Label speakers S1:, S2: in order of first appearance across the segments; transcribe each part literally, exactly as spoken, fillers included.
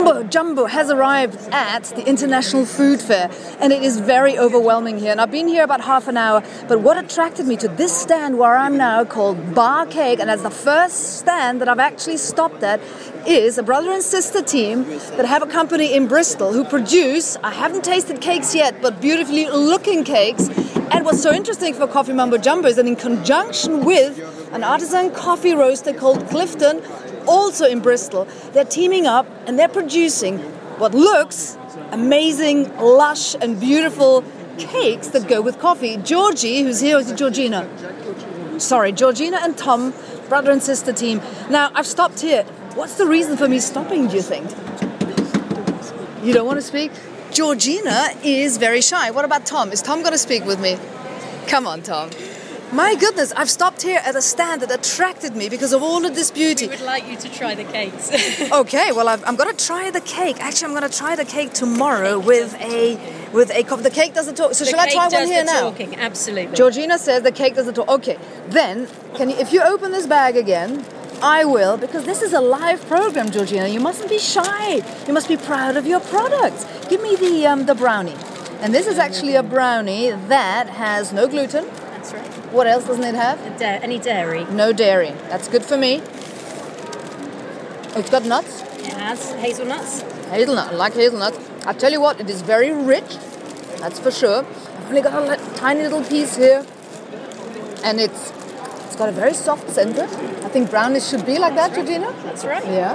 S1: Mumbo Jumbo has arrived at the International Food Fair, and it is very overwhelming here. And I've been here about half an hour, but what attracted me to this stand where I'm now, called Bar Cake, and as the first stand that I've actually stopped at, is a brother and sister team that have a company in Bristol who produce, I haven't tasted cakes yet, but beautifully looking cakes. And what's so interesting for Coffee Mumbo Jumbo is that in conjunction with an artisan coffee roaster called Clifton, also in Bristol, they're teaming up and they're producing what looks amazing, lush and beautiful cakes that go with coffee. Georgie, who's here, is it Georgina? Sorry, Georgina and Tom, brother and sister team. Now, I've stopped here. What's the reason for me stopping, do you think? You don't want to speak? Georgina is very shy. What about Tom? Is Tom going to speak with me? Come on, Tom. My goodness, I've stopped here at a stand that attracted me because of all of this beauty.
S2: We would like you to try the cakes.
S1: Okay, well, I've, I'm going to try the cake. Actually, I'm going to try the cake tomorrow with a with a coffee. The cake doesn't talk. So
S2: the
S1: shall I try one here
S2: the
S1: now?
S2: Talking, absolutely.
S1: Georgina says the cake doesn't talk. Okay, then can you, if you open this bag again, I will, because this is a live program, Georgina. You mustn't be shy. You must be proud of your products. Give me the um, the brownie. And this is actually a brownie that has no gluten.
S2: That's right.
S1: What else doesn't it have?
S2: Da- any dairy.
S1: No dairy. That's good for me. It's got nuts.
S2: It has hazelnuts.
S1: Hazelnut. I like hazelnuts. I tell you what, it is very rich. That's for sure. I've only got a li- tiny little piece here. And it's it's got a very soft center. I think brownies should be like that, Georgina.
S2: That's right.
S1: Yeah.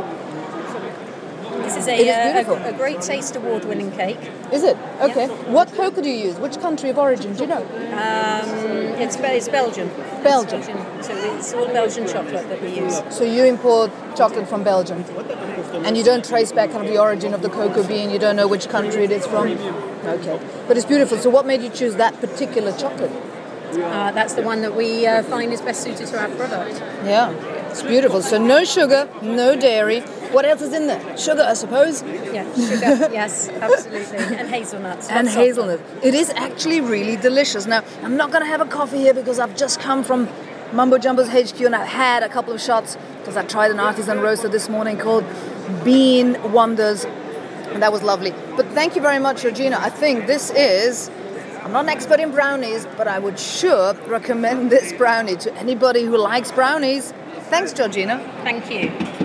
S2: This is
S1: It is
S2: a,
S1: beautiful.
S2: uh, a, a great taste award-winning cake.
S1: Is it? Okay.
S2: Yeah.
S1: What cocoa do you use? Which country of origin? Do you know?
S2: Um, it's, it's Belgian.
S1: Belgium.
S2: It's Belgian. So it's all Belgian chocolate that we use.
S1: So you import chocolate from Belgium, and you don't trace back kind of the origin of the cocoa bean. You don't know which country it is from. Okay, but it's beautiful. So what made you choose that particular chocolate?
S2: Uh, that's the one that we uh, find is best suited to our product.
S1: Yeah, it's beautiful. So no sugar, no dairy. What else is in there? Sugar, I suppose.
S2: Yeah, sugar. Yes, absolutely, and hazelnuts.
S1: And
S2: Lots of
S1: hazelnut. It is actually really delicious. Now, I'm not going to have a coffee here because I've just come from Mumbo Jumbo's H Q and I've had a couple of shots because I tried an artisan roaster this morning called Bean Wonders, and that was lovely. But thank you very much, Georgina. I think this is... I'm not an expert in brownies, but I would sure recommend this brownie to anybody who likes brownies. Thanks, Georgina.
S2: Thank you.